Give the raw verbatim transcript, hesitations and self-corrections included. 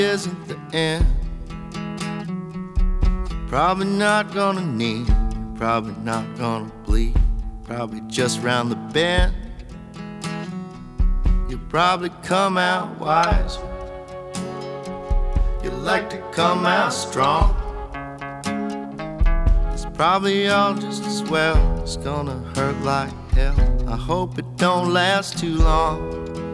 isn't the end. You're probably not gonna need, you're probably not gonna bleed, probably just round the bend. You'll probably come out wise, you'd like to come out strong. It's probably all just as well, it's gonna hurt like hell. I hope it don't last too long.